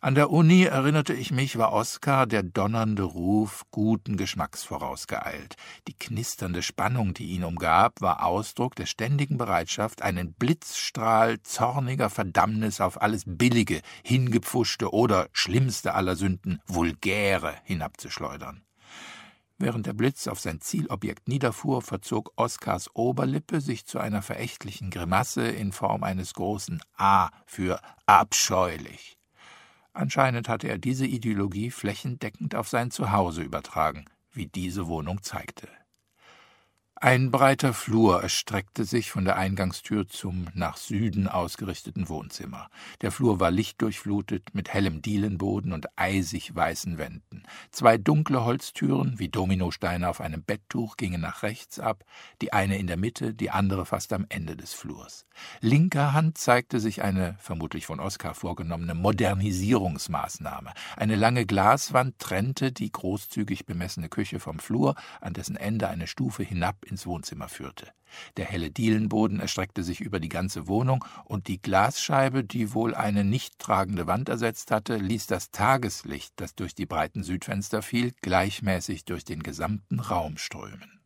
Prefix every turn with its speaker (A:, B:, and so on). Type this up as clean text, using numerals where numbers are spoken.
A: An der Uni, erinnerte ich mich, war Oskar der donnernde Ruf guten Geschmacks vorausgeeilt. Die knisternde Spannung, die ihn umgab, war Ausdruck der ständigen Bereitschaft, einen Blitzstrahl zorniger Verdammnis auf alles Billige, Hingepfuschte oder, schlimmste aller Sünden, Vulgäre hinabzuschleudern. Während der Blitz auf sein Zielobjekt niederfuhr, verzog Oskars Oberlippe sich zu einer verächtlichen Grimasse in Form eines großen A für abscheulich. Anscheinend hatte er diese Ideologie flächendeckend auf sein Zuhause übertragen, wie diese Wohnung zeigte. Ein breiter Flur erstreckte sich von der Eingangstür zum nach Süden ausgerichteten Wohnzimmer. Der Flur war lichtdurchflutet, mit hellem Dielenboden und eisig weißen Wänden. 2 dunkle Holztüren, wie Dominosteine auf einem Betttuch, gingen nach rechts ab, die eine in der Mitte, die andere fast am Ende des Flurs. Linker Hand zeigte sich eine, vermutlich von Oskar vorgenommene, Modernisierungsmaßnahme. Eine lange Glaswand trennte die großzügig bemessene Küche vom Flur, an dessen Ende eine Stufe hinab ins Wohnzimmer führte. Der helle Dielenboden erstreckte sich über die ganze Wohnung, und die Glasscheibe, die wohl eine nicht tragende Wand ersetzt hatte, ließ das Tageslicht, das durch die breiten Südfenster fiel, gleichmäßig durch den gesamten Raum strömen.